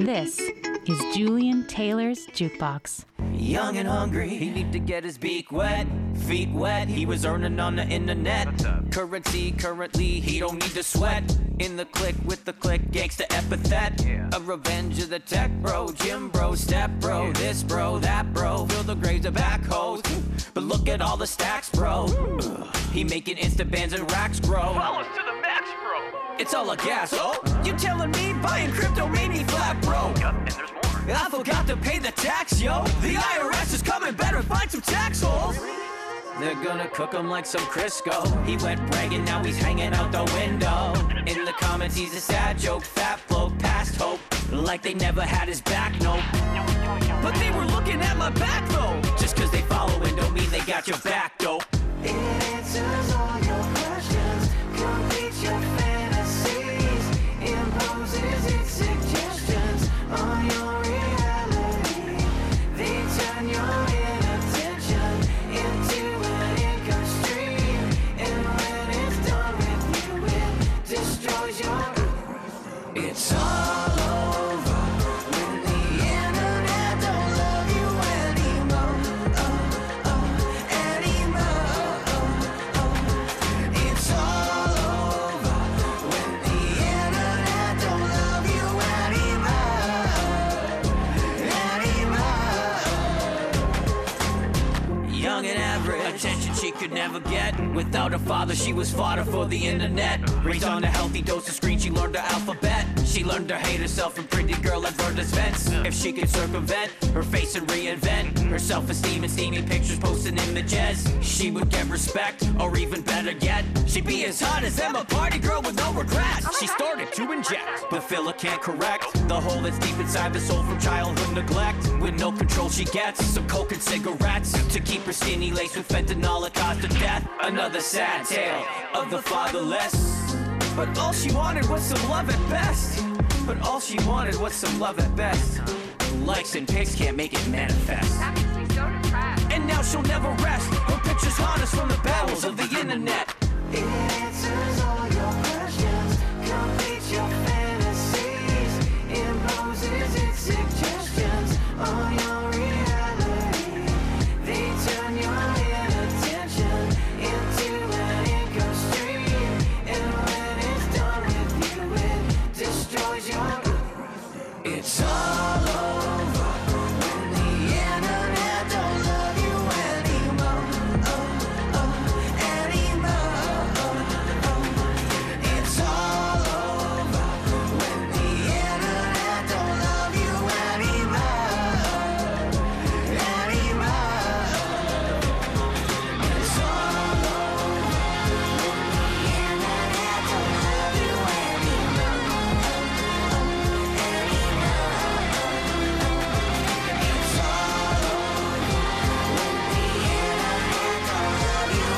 This is Julian Taylor's Jukebox. Young and hungry, he need to get his beak wet, feet wet. He was earning on the internet. Currently, he don't need to sweat. In the click with the click, gangsta epithet. A revenge of the tech bro, gym bro, step bro, this bro, that bro. Fill the graves of backhoes, but look at all the stacks, bro. He making instant bands and racks grow. Follows to the max, bro. It's all a gas, oh? You telling me buying crypto made me flat, bro? Yup, and there's more. I forgot to pay the tax, yo. The IRS is coming, better find some tax holes. They're gonna cook him like some Crisco. He went bragging, now he's hanging out the window. In the comments, he's a sad joke, fat bloke, past hope. Like they never had his back, nope. But they were looking at my back, though. Just cause they following don't mean they got your back, dope. It answers all your questions, completes your fantasies, imposes its suggestions on your reality. They turn your inattention into an income stream, and when it's done with you, it destroys your. It's all over when the internet don't love you anymore. It's all over when the internet don't love you anymore. Young and average, attention she could never get. Without a father, she was fodder for the internet. Raised on a healthy dose of screen, she learned her alphabet. She learned to hate herself from pretty girl at Verda's fence. If she could circumvent her face and reinvent her self-esteem and steamy pictures posting images, she would get respect, or even better yet, she'd be as hot as Emma, party girl with no regrets. She started to inject, but filler can't correct the hole that's deep inside the soul from childhood neglect. With no control she gets some coke and cigarettes to keep her skinny laced with fentanyl at cost of death. Another sad tale of the fatherless. But all she wanted was some love at best. But all she wanted was some love at best. Likes and pics can't make it manifest. That makes me so depressed. And now she'll never rest. Her pictures haunt us from the bowels of the internet. It answers all your questions, completes your fantasies, imposes its suggestions on your reality. They turn your inattention into an income stream, and when it's done with you, it destroys your. It's all over when the internet don't love you anymore. It's all over when the internet don't love you anymore. It's all over when the internet don't love you It's all over when the internet don't love you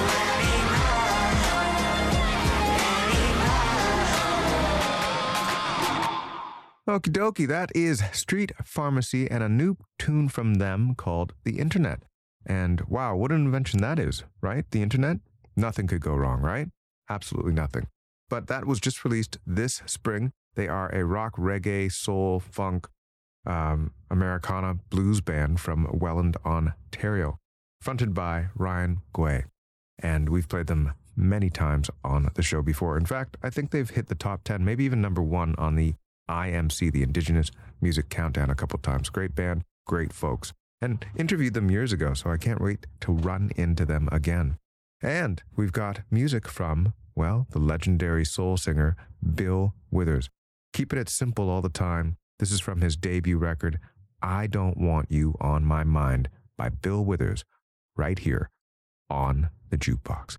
Okie dokie, that is Street Pharmacy and a new tune from them called The Internet. And wow, what an invention that is, right? The Internet? Nothing could go wrong, right? Absolutely nothing. But that was just released this spring. They are a rock, reggae, soul, funk, Americana blues band from Welland, Ontario, fronted by Ryan Guay. And we've played them many times on the show before. In fact, I think they've hit the top 10, maybe even number 1 on the IMC, the Indigenous Music Countdown, a couple times. Great band, great folks. And interviewed them years ago, so I can't wait to run into them again. And we've got music from, well, the legendary soul singer, Bill Withers. Keeping it simple all the time. This is from his debut record, I Don't Want You on My Mind, by Bill Withers, right here on the Jukebox.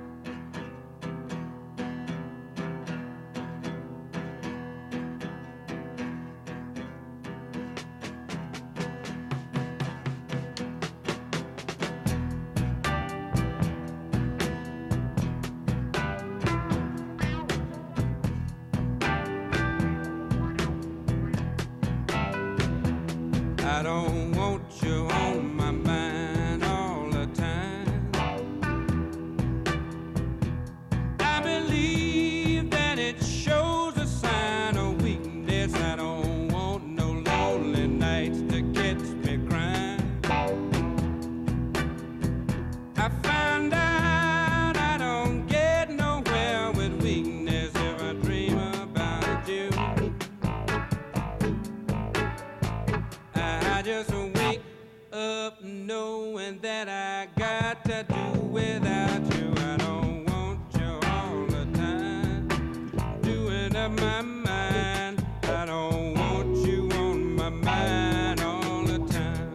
I don't want you on my mind all the time. I believe that it shows a sign of weakness. I don't want no just wake up knowing that I got to do without you. I don't want you all the time, doing up my mind. I don't want you on my mind all the time.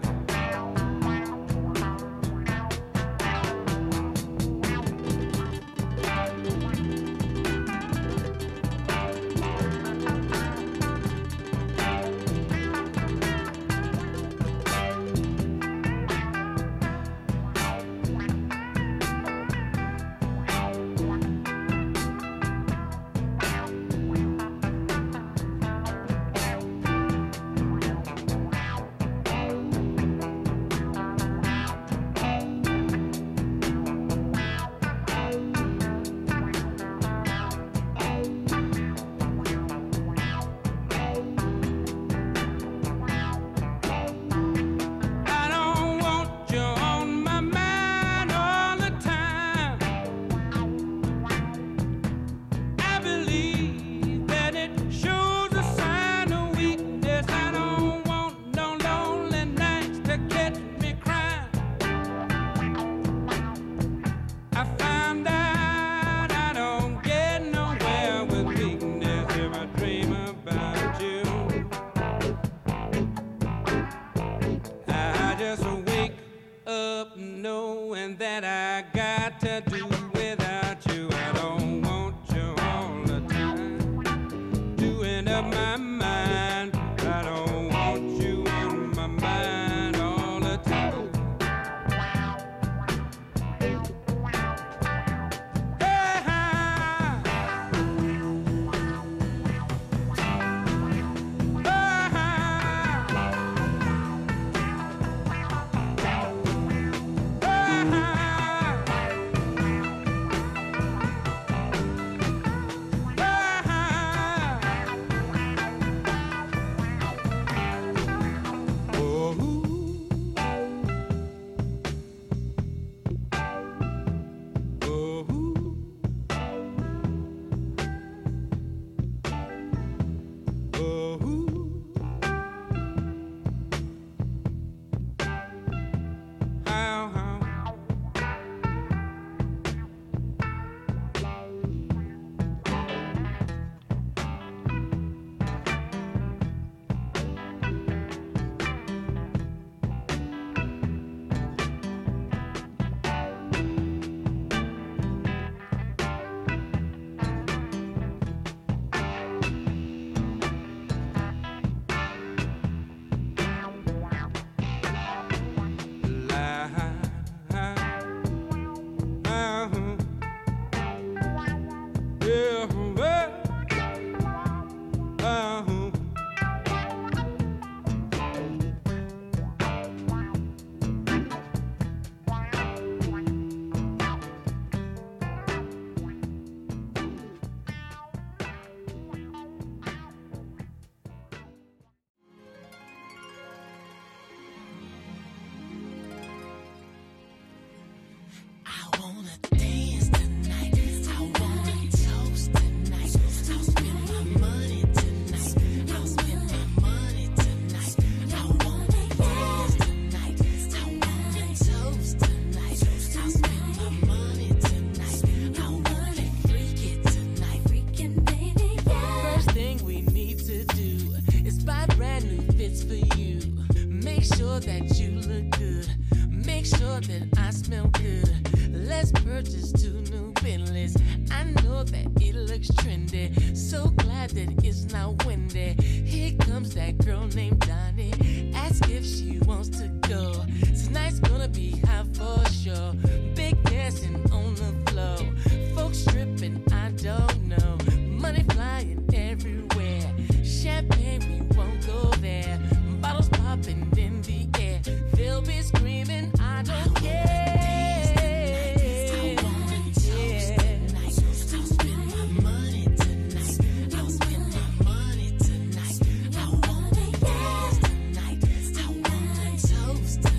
Toast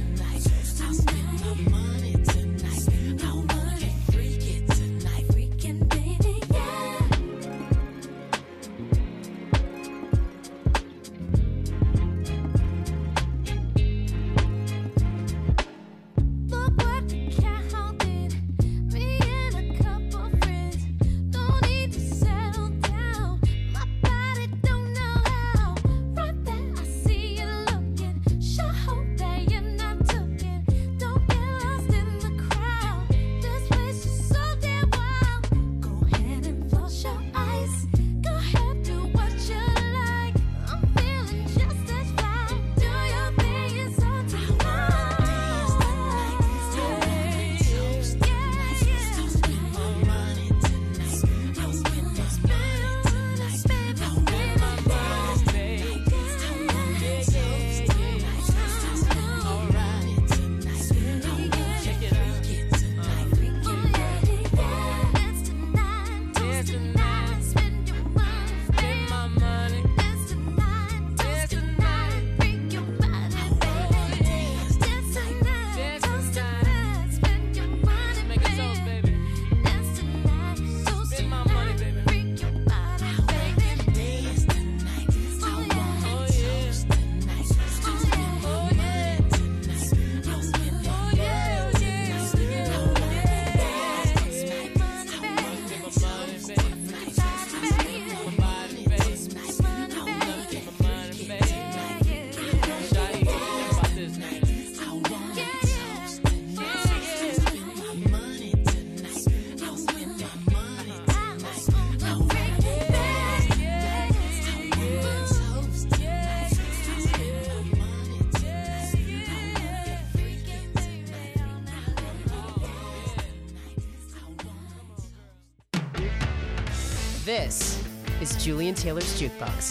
This is Julian Taylor's Jukebox.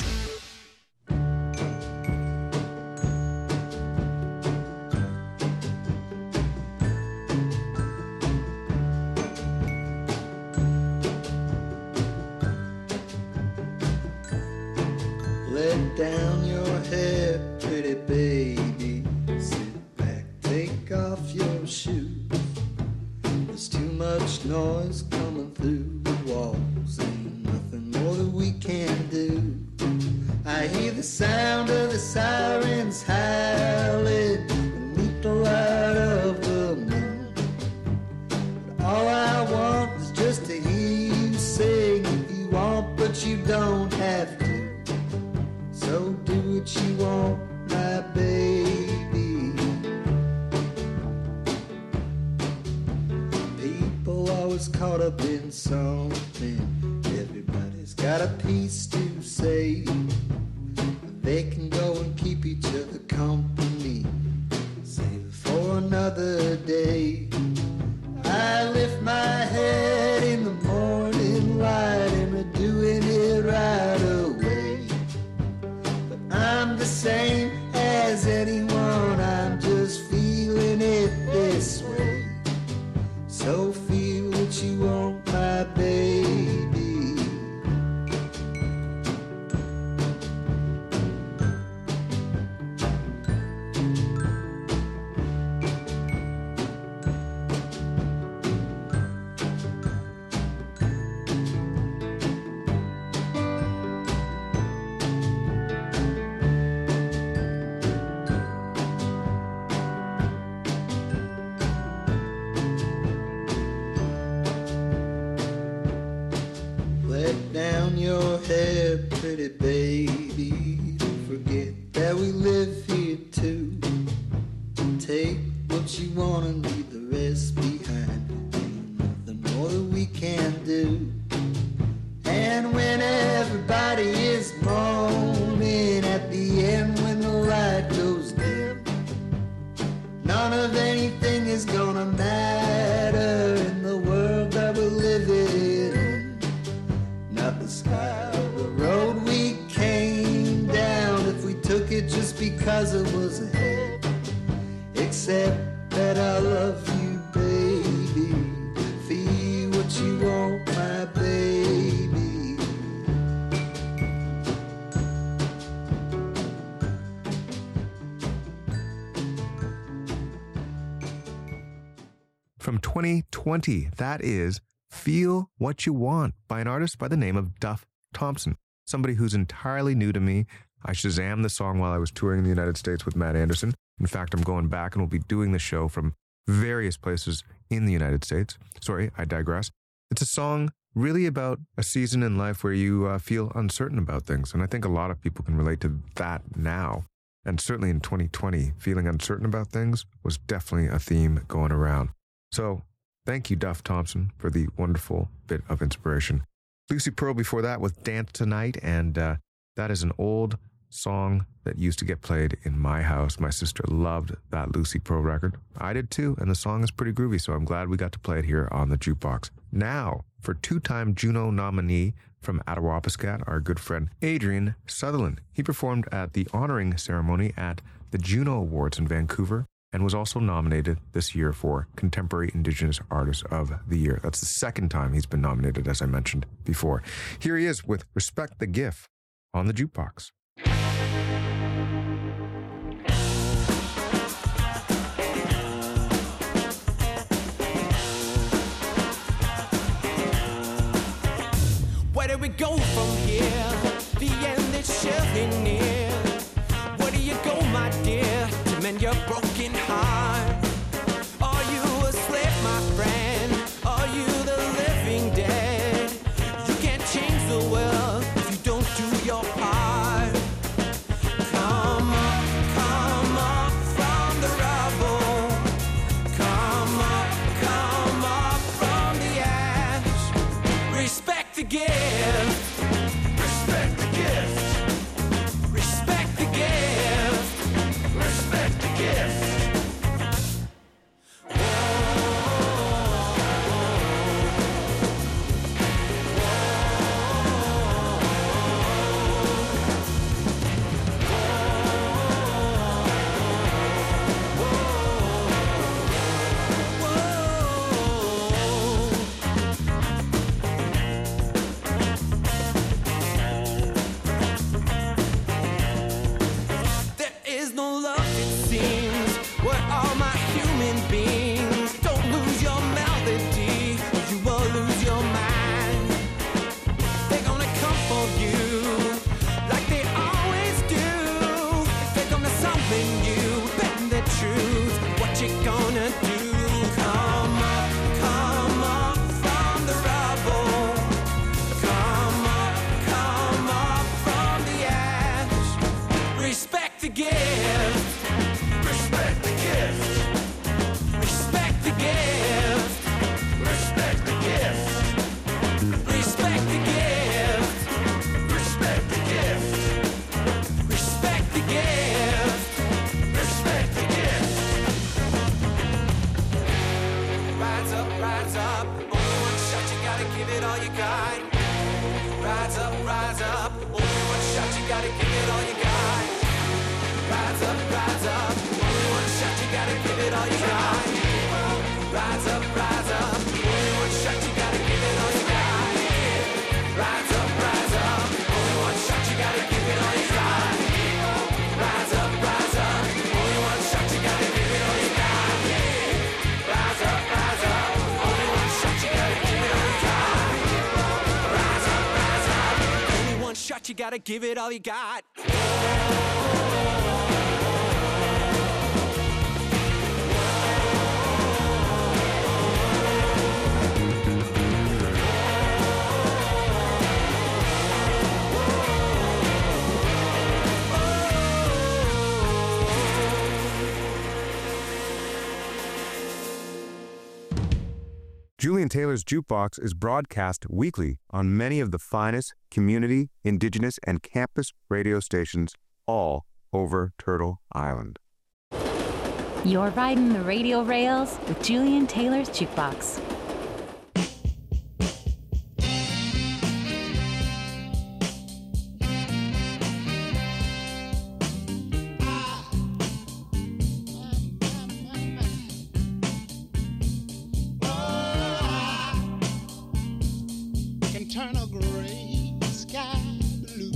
Let down your hair, pretty baby. Sit back, take off your shoes. There's too much noise coming through the walls. Ain't nothing more that we can do. I hear the sound of the sirens howling beneath the light of the moon. But all I want is just to hear you sing. If you want, but you don't have to. So do what you want, my baby. People always caught up in something. Everybody's got a piece to say. They can go and keep each other company. Save it for another day. I lift my head in the morning light and we're doing it right away. I'm the same as anyone, I'm just feeling it this way. So feel what you want, my baby. Let down your hair, pretty baby. Don't forget that we live here too. Take what you want and leave the rest behind. Ain't nothing more that we can do. And when everybody is moaning at the end when the light goes dim, none of anything is gonna matter in the world that we're living in. Not the sky or the road we came down, if we took it just because it was ahead. Except that I love you, baby. Feel what you want, my baby. From 2020, that is Feel What You Want by an artist by the name of Duff Thompson, somebody who's entirely new to me. I Shazammed the song while I was touring the United States with Matt Anderson. In fact, I'm going back and we'll be doing the show from various places in the United States. Sorry, I digress. It's a song really about a season in life where you feel uncertain about things. And I think a lot of people can relate to that now. And certainly in 2020, feeling uncertain about things was definitely a theme going around. So thank you, Duff Thompson, for the wonderful bit of inspiration. Lucy Pearl before that with Dance Tonight, and that is an old song that used to get played in my house. My sister loved that Lucy Pearl record. I did too, and the song is pretty groovy, so I'm glad we got to play it here on the Jukebox. Now, for two-time Juno nominee from Attawapiskat, our good friend Adrian Sutherland. He performed at the honoring ceremony at the Juno Awards in Vancouver, and was also nominated this year for Contemporary Indigenous Artist of the Year. That's the second time he's been nominated, as I mentioned before. Here he is with Respect the Gift on the Jukebox. Where do we go from here? The end is surely near. Where do you go, my dear, to mend your broken heart? Are you asleep, my friend? Are you the living dead? You can't change the world if you don't do your part. Come up from the rubble. Come up from the ash. Respect the gift. Respect the gift. Respect the gift. Respect the gift. the gift. Respect the gift. Respect the gift. Respect the gift. Respect the gift. Respect the gift. Respect the gift. Respect the gift. Rise up, rise up. Only one shot, you gotta give it all you got. Rise up, rise up. Only one shot, you gotta give it all you got. Rise up, rise up. Only one shot, you gotta give it all you got. Rise up, rise up. Only one shot, you gotta give it all you got. Rise up, rise up. Only one shot, you gotta give it all you got. Rise up, rise up. Only one shot, you gotta give it all you got. Rise up, rise up. Only one shot, you gotta give it all you got. Rise up, rise up. Only one shot, you gotta give it all you got. Julian Taylor's Jukebox is broadcast weekly on many of the finest community, indigenous, and campus radio stations all over Turtle Island. You're riding the radio rails with Julian Taylor's Jukebox. Turn a gray sky blue.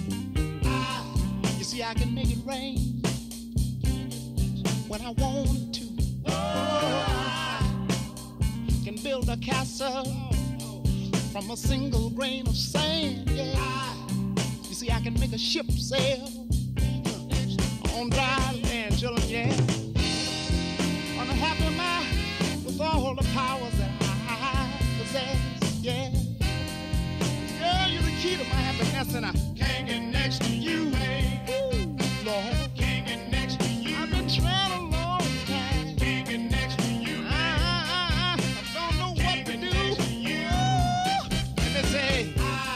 You see, I can make it rain when I want to. I can build a castle from a single grain of sand. Yeah. You see, I can make a ship sail on dry land, children. Yeah. On a happy mind with all the powers that I possess. Yeah. Girl, you're the key to my happiness, and I can't get next to you. Ooh, Lord, can't get next to you. I've been trying a long time. Can't get next to you. I don't know what to do. Let me say,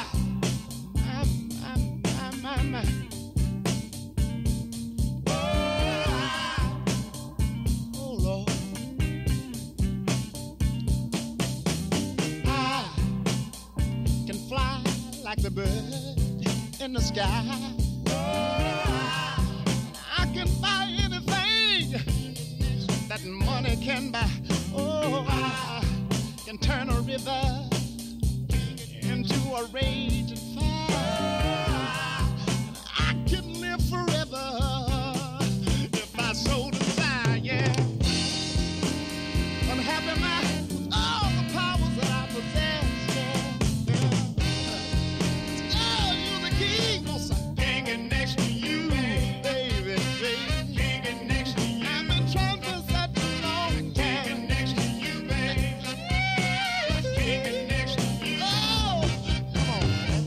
oh Lord. Fly like the bird in the sky. I can buy anything that money can buy. Oh, I can turn a river into a raging fire. I can live forever if I so desire. Yeah, unhappy man with all the powers that I possess. Next to you, baby, baby. Can't get next to you. I've been trying for such a long time. Can't get next to you, baby. Can't get next to you. Oh, come on.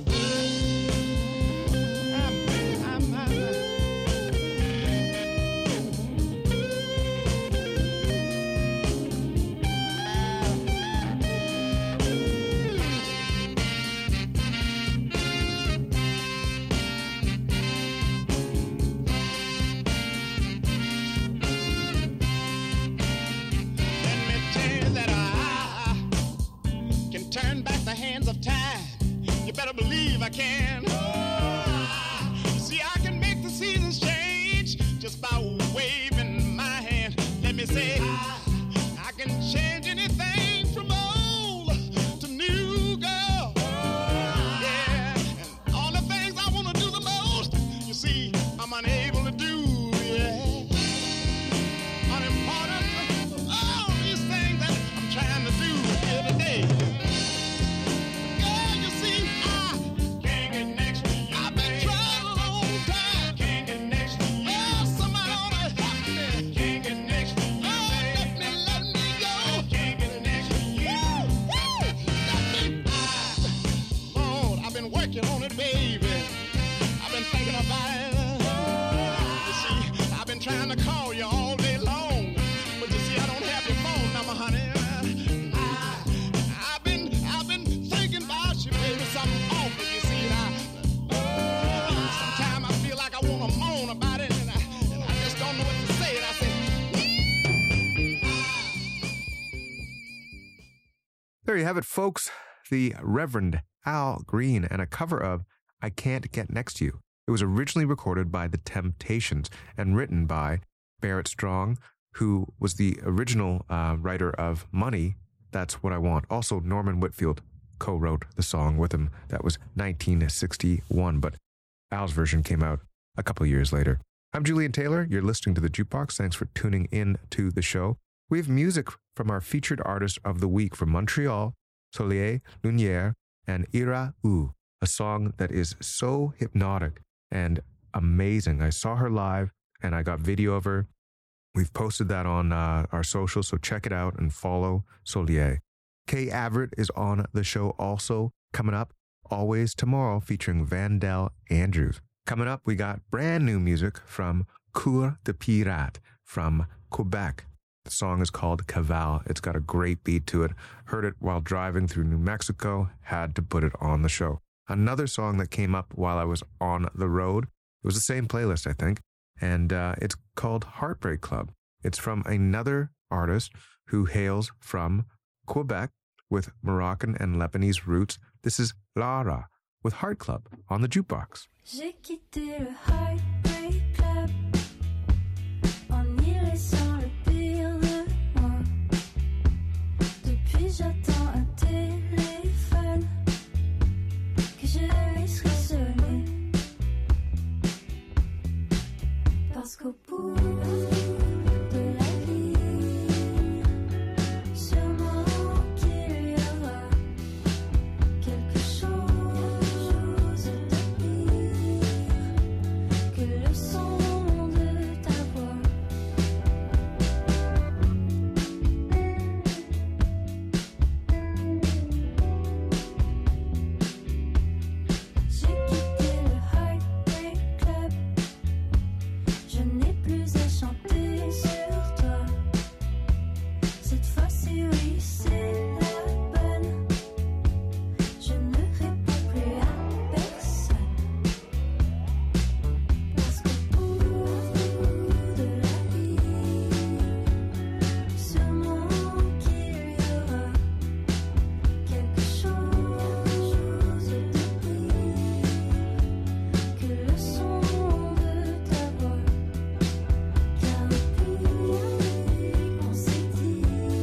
Turn back the hands of time. You better believe I can. See, I can make the seasons change just by waving my hand. Let me say, I can change anything from old to new, girl. Yeah, and all the things I want to do the most, you see, I'm unable to do. Yeah, unimportant of all these things that I'm trying to do here today. Girl, you see, I can't get trying to call you all day long, but you see I don't have your phone number, honey. I've been thinking about you, baby, something awful, you see. Sometimes I feel like I want to moan about it, and I just don't know what to say. And I say, There you have it, folks. The Reverend Al Green and a cover of I Can't Get Next to You. It was originally recorded by The Temptations and written by Barrett Strong, who was the original writer of Money, That's What I Want. Also, Norman Whitfield co-wrote the song with him. That was 1961, but Al's version came out a couple years later. I'm Julian Taylor. You're listening to The Jukebox. Thanks for tuning in to the show. We have music from our featured artist of the week from Montreal, Soleil Lunière, and Ira U, a song that is so hypnotic and amazing. I saw her live and I got video of her. We've posted that on our socials, so check it out and follow Soleil. Kay Everett is on the show also, coming up always tomorrow, featuring Vandell Andrews. Coming up, we got brand new music from Cour de Pirate from Quebec. The song is called Caval. It's got a great beat to it. Heard it while driving through New Mexico. Had to put it on the show. Another song that came up while I was on the road. It was the same playlist, I think. And it's called Heartbreak Club. It's from another artist who hails from Quebec with Moroccan and Lebanese roots. This is Lara with Heart Club on the Jukebox. J'ai quitté le Heartbreak Club en y laissant le pire de moi. Depuis j'attends un téléphone que je laisserai sonner. Parce qu'au bout de la vie, sûrement qu'il y aura quelque chose de pire que le son de ta voix. J'ai quitté le Heartbreak Club. Je n'ai plus à chanter sur toi. Cette fois-ci, oui, c'est la bonne. Je ne réponds plus à personne. Parce qu'au bout de la vie, sûrement qu'il y aura quelque chose de pire que le son de ta voix. Car depuis qu'on s'est dit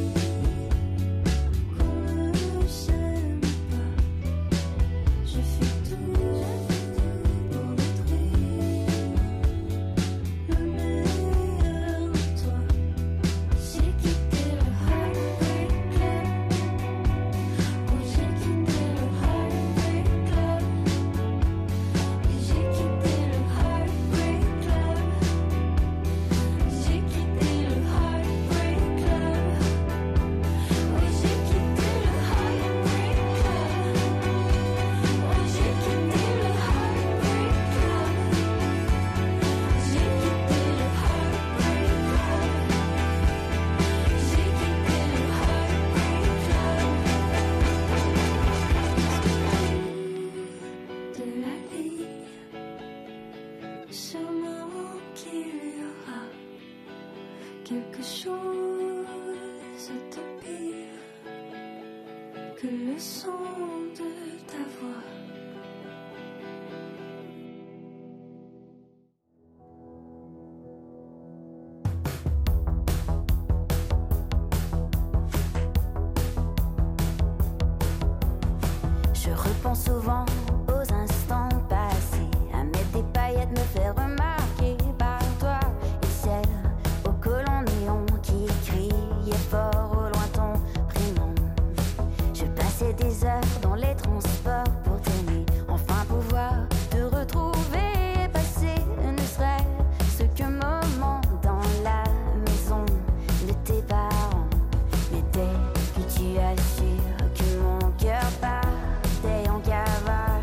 qu'on ne s'aime pas, je fais tout pour détruire le meilleur de toi. J'ai quitté le Heartbreak Club. Oh, j'ai quitté le Heartbreak Club. J'ai quitté le Heartbreak Club. J'ai quitté le Heartbreak Club. Oui, j'ai quitté le Heartbreak Club. Oui, j'ai quitté le Heartbreak Club. J'ai quitté le Heartbreak Club. J'ai quitté le Heartbreak Club. De la ligne, sûrement qu'il y aura quelque chose de pire que le son de ta voix. Je repense souvent aux instants passés, à mettre des paillettes, me faire remarquer par toi. Et celle au colon néon qui criait fort au loin ton prénom. Je passais des heures dans les transports pour t'aimer, enfin pouvoir te retrouver et passer ne serait-ce qu'un moment dans la maison de tes parents. Mais dès que tu assures que mon cœur partait en cavale,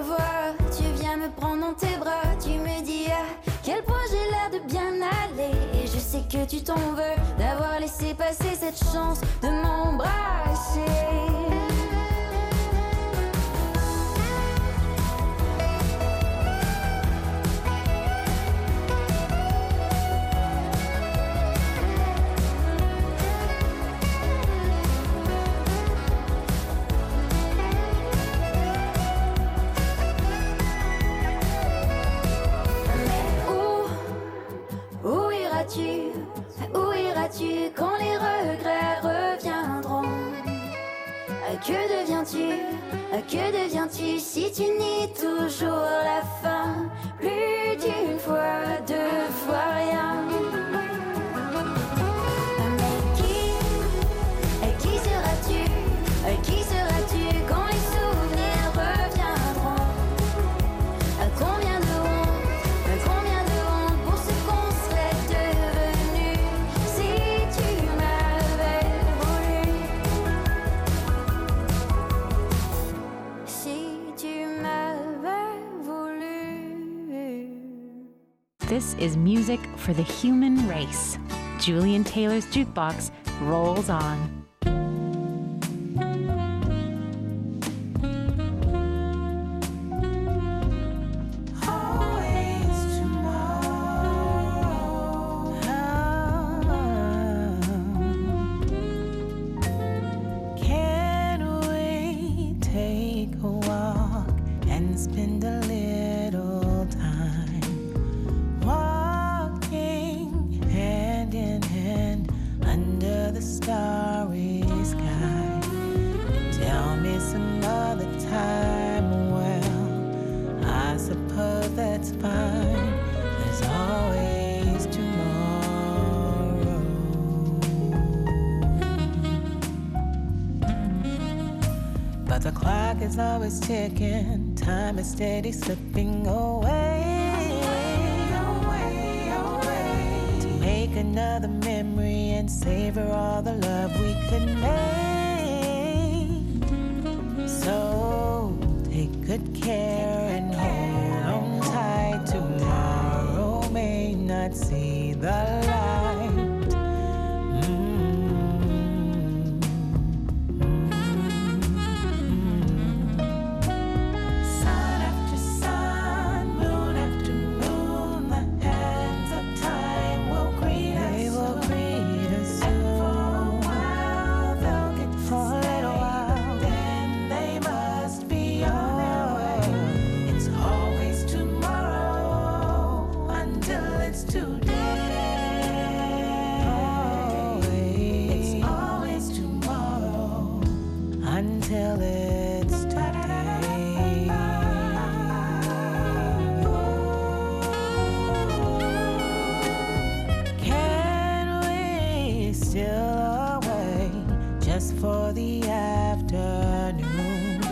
m'envoies, tu viens me prendre dans tes bras. Tu me dis à quel point j'ai l'air de bien aller. Et je sais que tu t'en veux d'avoir laissé passer cette chance de m'embrasser. Où iras-tu quand les regrets reviendront? Que deviens-tu si tu nies toujours la fin? Plus d'une fois, deux fois rien. Mais qui seras-tu? Qui seras-tu quand les souvenirs reviendront? Combien de honte pour ce qu'on serait devenu si tu m'avais voulu. Si tu m'avais voulu. This is music for the human race. Julian Taylor's Jukebox rolls on. The clock is always ticking, time is steady slipping away. To make another memory and savor all the love we could make. So take good care and hold on tight. Tomorrow may not see the light. For the afternoon,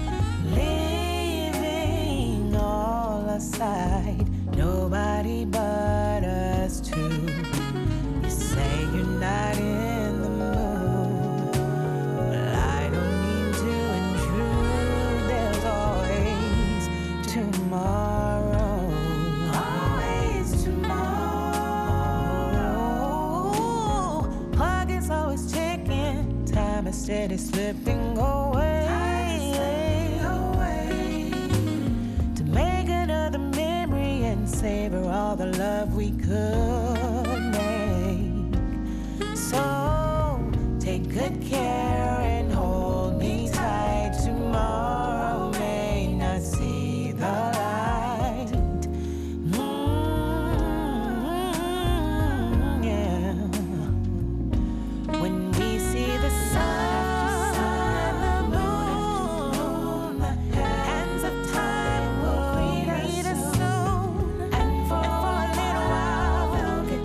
leaving all aside, nobody but us two. You say you're not in the mood, but I don't mean to intrude. There's always tomorrow. Always tomorrow. Clock is always ticking. Time is steady slipping away. To make another memory and savor all the love we could make. So take good care and hold me tight. Tomorrow may not see the light. Yeah. When we see the sun, the moon, the hands of time will greet us soon. And for a little while, we'll get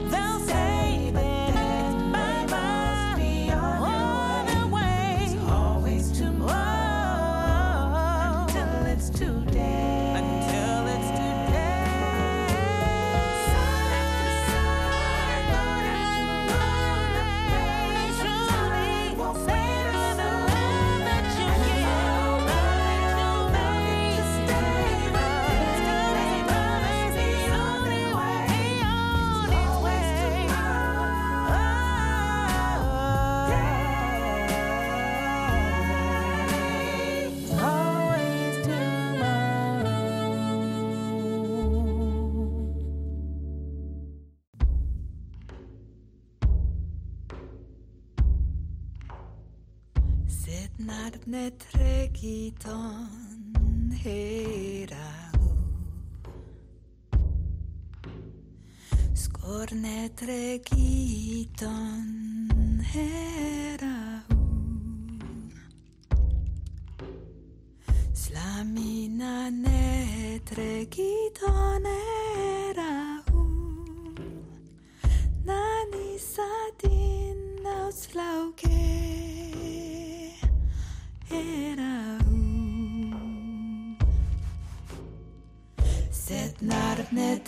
나름내 트랙이던 해라우 스코르네 트랙이던 해라우 슬라미나 내 트랙이던 해라우 나니 사딘 나우슬라우게 해라우 셋 나름내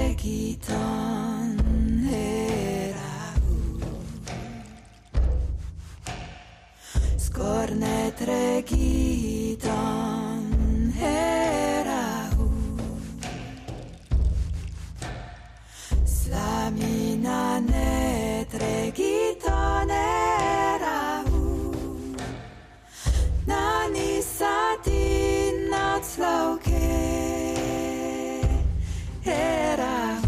트랙이던 해라우 스코르네 트랙이던 해라우 슬라미나 내 트랙이던 해라우 나니 사딘 나우슬라우게 해라우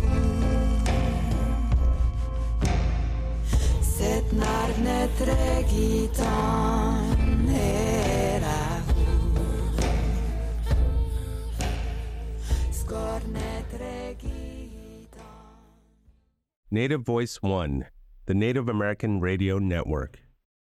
셋 나름내 트랙이던 해라우 스코르네 트랙이던 Native Voice One, the Native American Radio Network.